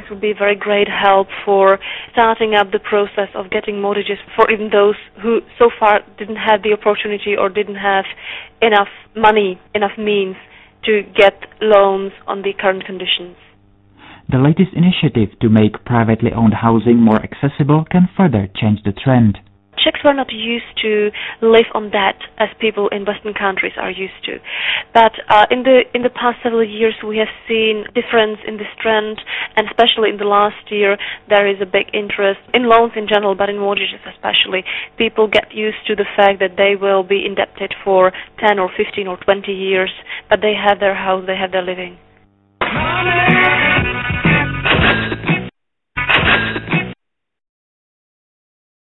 would be a very great help for starting up the process of getting mortgages for even those who so far didn't have the opportunity or didn't have enough money, enough means to get loans on the current conditions. The latest initiative to make privately owned housing more accessible can further change the trend. Czechs were not used to live on debt as people in Western countries are used to. But in the past several years we have seen difference in this trend, and especially in the last year there is a big interest in loans in general, but in mortgages especially. People get used to the fact that they will be indebted for 10 or 15 or 20 years, but they have their house, they have their living.